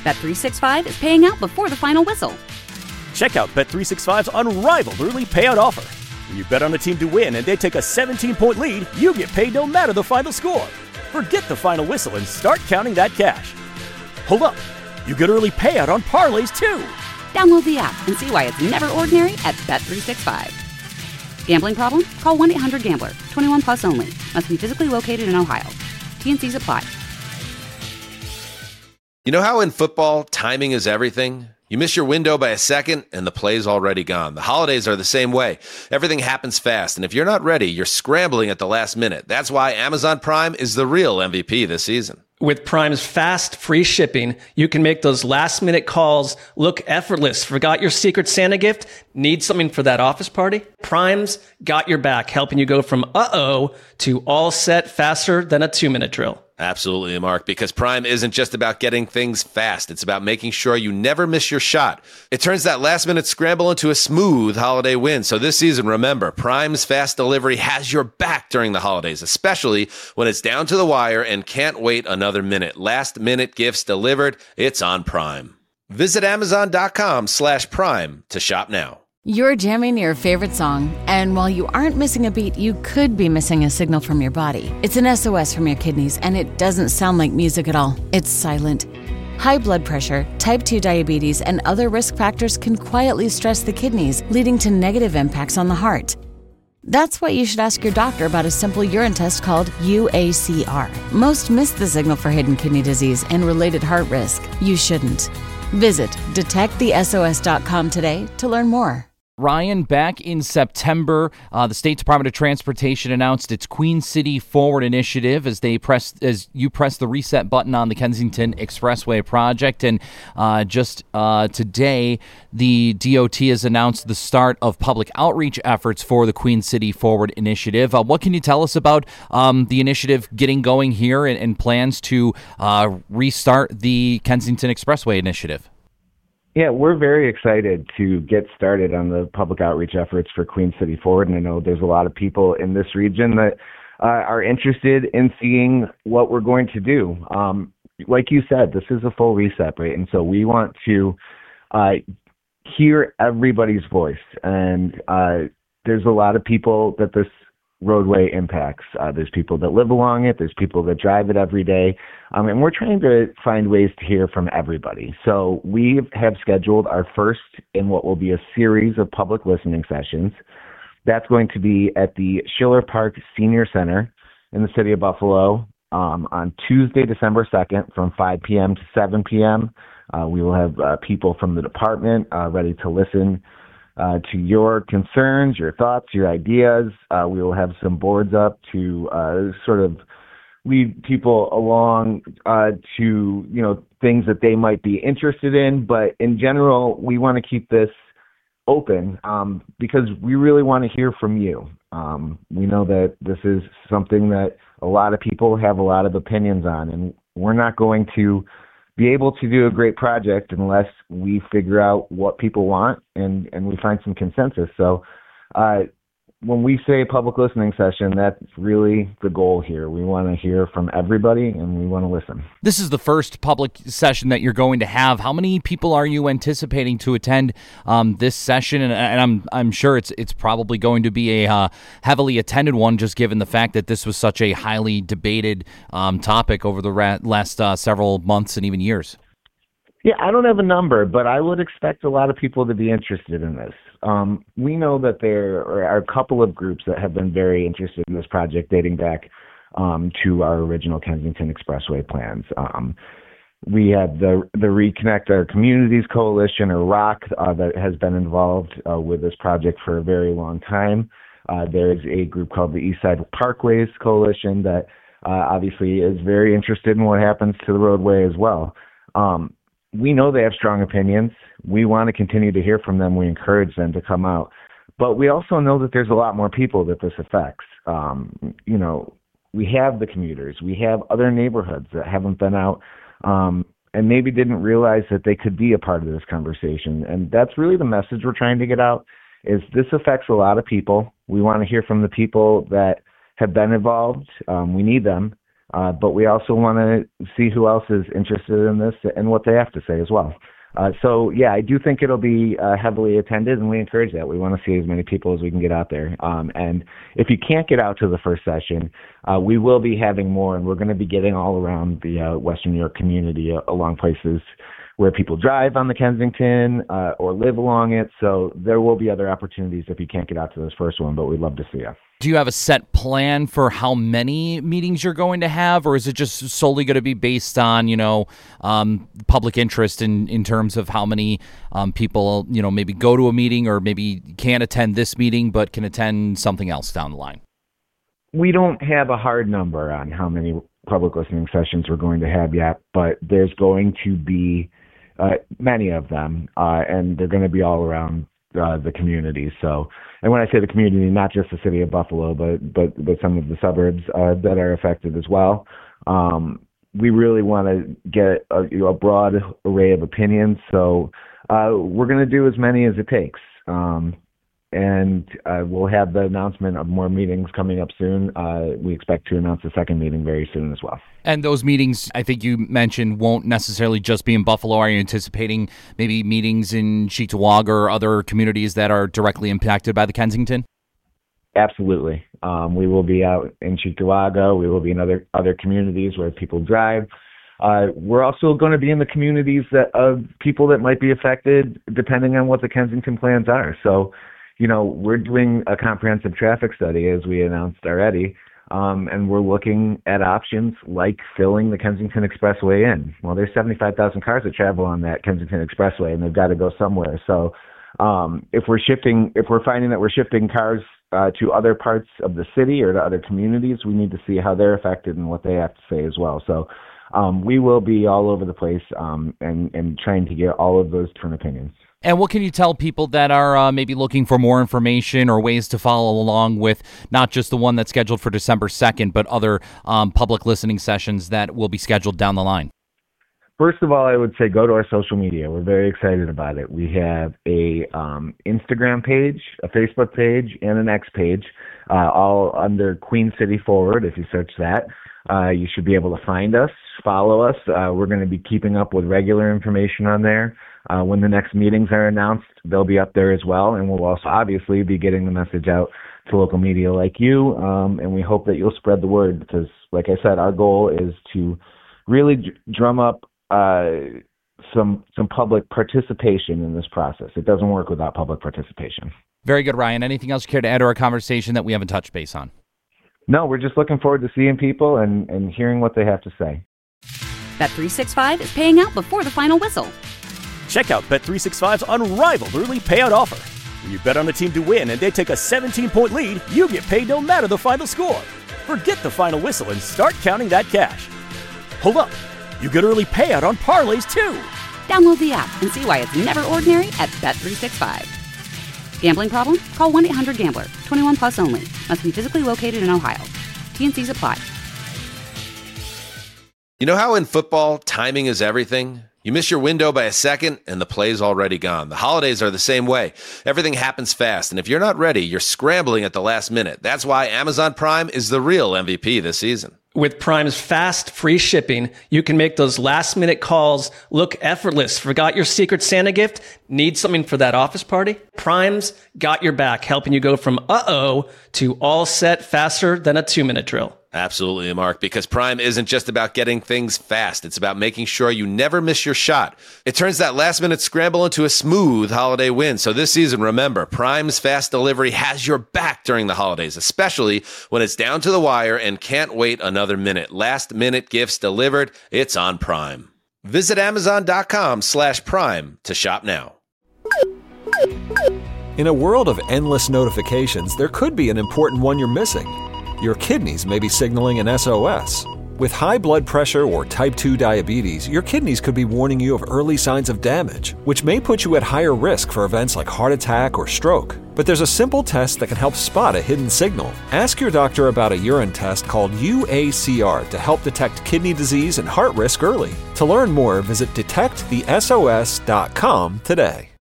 Bet365 is paying out before the final whistle. Check out Bet365's unrivaled early payout offer. When you bet on a team to win and they take a 17-point lead, you get paid no matter the final score. Forget the final whistle and start counting that cash. Hold up. You get early payout on parlays, too. Download the app and see why it's never ordinary at Bet365. Gambling problem? Call 1-800-GAMBLER. 21 plus only. Must be physically located in Ohio. T&Cs apply. You know how in football, timing is everything? You miss your window by a second, and the play's already gone. The holidays are the same way. Everything happens fast, and if you're not ready, you're scrambling at the last minute. That's why Amazon Prime is the real MVP this season. With Prime's fast, free shipping, you can make those last-minute calls look effortless. Forgot your Secret Santa gift? Need something for that office party? Prime's got your back, helping you go from uh-oh to all set faster than a 2-minute drill. Absolutely, Mark, because Prime isn't just about getting things fast. It's about making sure you never miss your shot. It turns that last-minute scramble into a smooth holiday win. So this season, remember, Prime's fast delivery has your back during the holidays, especially when it's down to the wire and can't wait another minute. Last-minute gifts delivered, it's on Prime. Visit Amazon.com/Prime to shop now. You're jamming your favorite song, and while you aren't missing a beat, you could be missing a signal from your body. It's an SOS from your kidneys, and it doesn't sound like music at all. It's silent. High blood pressure, type 2 diabetes, and other risk factors can quietly stress the kidneys, leading to negative impacts on the heart. That's why you should ask your doctor about a simple urine test called UACR. Most miss the signal for hidden kidney disease and related heart risk. You shouldn't. Visit detectthesos.com today to learn more. Ryan, back in September, the State Department of Transportation announced its Queen City Forward initiative as you press the reset button on the Kensington Expressway project. And just today, the DOT has announced the start of public outreach efforts for the Queen City Forward initiative. What can you tell us about the initiative getting going here and plans to restart the Kensington Expressway initiative? Yeah, we're very excited to get started on the public outreach efforts for Queen City Forward. And I know there's a lot of people in this region that are interested in seeing what we're going to do. Like you said, this is a full reset, right? And so we want to hear everybody's voice. And there's a lot of people that this roadway impacts. There's people that live along it. There's people that drive it every day. And we're trying to find ways to hear from everybody. So we have scheduled our first in what will be a series of public listening sessions. That's going to be at the Schiller Park Senior Center in the city of Buffalo on Tuesday, December 2nd from 5 p.m. to 7 p.m. We will have people from the department ready to listen to your concerns, your thoughts, your ideas. We will have some boards up to sort of lead people along to, things that they might be interested in. But in general, we want to keep this open because we really want to hear from you. We know that this is something that a lot of people have a lot of opinions on, and we're not going to be able to do a great project unless we figure out what people want and we find some consensus. So when we say public listening session, that's really the goal here. We want to hear from everybody and we want to listen. This is the first public session that you're going to have. How many people are you anticipating to attend this session? And I'm sure it's probably going to be a heavily attended one, just given the fact that this was such a highly debated topic over the last several months and even years. Yeah, I don't have a number, but I would expect a lot of people to be interested in this. We know that there are a couple of groups that have been very interested in this project dating back to our original Kensington Expressway plans. We have the Reconnect Our Communities Coalition, or ROC, that has been involved with this project for a very long time. There is a group called the Eastside Parkways Coalition that obviously is very interested in what happens to the roadway as well. We know they have strong opinions. We want to continue to hear from them. We encourage them to come out. But we also know that there's a lot more people that this affects. We have the commuters. We have other neighborhoods that haven't been out and maybe didn't realize that they could be a part of this conversation. And that's really the message we're trying to get out, is this affects a lot of people. We want to hear from the people that have been involved. We need them. But we also want to see who else is interested in this and what they have to say as well. So, I do think it'll be heavily attended, and we encourage that. We want to see as many people as we can get out there. And if you can't get out to the first session, we will be having more, and we're going to be getting all around the Western New York community along places where people drive on the Kensington or live along it. So there will be other opportunities if you can't get out to this first one, but we'd love to see you. Do you have a set plan for how many meetings you're going to have, or is it just solely going to be based on, public interest in terms of how many people, maybe go to a meeting or maybe can't attend this meeting but can attend something else down the line? We don't have a hard number on how many public listening sessions we're going to have yet, but there's going to be many of them, and they're going to be all around the community. So, and when I say the community, not just the city of Buffalo, but some of the suburbs that are affected as well. We really want to get a broad array of opinions. So we're going to do as many as it takes. And we'll have the announcement of more meetings coming up soon. We expect to announce a second meeting very soon as well. And those meetings, I think you mentioned, won't necessarily just be in Buffalo. Are you anticipating maybe meetings in Cheektowaga or other communities that are directly impacted by the Kensington? Absolutely. We will be out in Cheektowaga. We will be in other communities where people drive. We're also going to be in the communities of people that might be affected depending on what the Kensington plans are. So, we're doing a comprehensive traffic study, as we announced already, and we're looking at options like filling the Kensington Expressway in. Well, there's 75,000 cars that travel on that Kensington Expressway, and they've got to go somewhere. So if we're finding that we're shifting cars to other parts of the city or to other communities, we need to see how they're affected and what they have to say as well. So we will be all over the place and trying to get all of those different opinions. And what can you tell people that are maybe looking for more information or ways to follow along with not just the one that's scheduled for December 2nd, but other public listening sessions that will be scheduled down the line? First of all, I would say go to our social media. We're very excited about it. We have a Instagram page, a Facebook page, and an X page, all under Queen City Forward. If you search that, you should be able to find us, follow us. We're going to be keeping up with regular information on there. When the next meetings are announced, they'll be up there as well, and we'll also obviously be getting the message out to local media like you, and we hope that you'll spread the word because, like I said, our goal is to really drum up some public participation in this process. It doesn't work without public participation. Very good, Ryan. Anything else you care to add to our conversation that we haven't touched base on? No, we're just looking forward to seeing people and hearing what they have to say. Bet365 is paying out before the final whistle. Check out Bet365's unrivaled early payout offer. When you bet on a team to win and they take a 17-point lead, you get paid no matter the final score. Forget the final whistle and start counting that cash. Hold up. You get early payout on parlays, too. Download the app and see why it's never ordinary at Bet365. Gambling problem? Call 1-800-GAMBLER. 21 plus only. Must be physically located in Ohio. T&Cs apply. You know how in football, timing is everything? You miss your window by a second, and the play's already gone. The holidays are the same way. Everything happens fast, and if you're not ready, you're scrambling at the last minute. That's why Amazon Prime is the real MVP this season. With Prime's fast, free shipping, you can make those last-minute calls look effortless. Forgot your Secret Santa gift? Need something for that office party? Prime's got your back, helping you go from uh-oh to all set faster than a 2-minute drill. Absolutely, Mark, because Prime isn't just about getting things fast. It's about making sure you never miss your shot. It turns that last-minute scramble into a smooth holiday win. So this season, remember, Prime's fast delivery has your back during the holidays, especially when it's down to the wire and can't wait another minute. Last-minute gifts delivered. It's on Prime. Visit Amazon.com/Prime to shop now. In a world of endless notifications, there could be an important one you're missing. Your kidneys may be signaling an SOS. With high blood pressure or type 2 diabetes, your kidneys could be warning you of early signs of damage, which may put you at higher risk for events like heart attack or stroke. But there's a simple test that can help spot a hidden signal. Ask your doctor about a urine test called UACR to help detect kidney disease and heart risk early. To learn more, visit detectthesos.com today.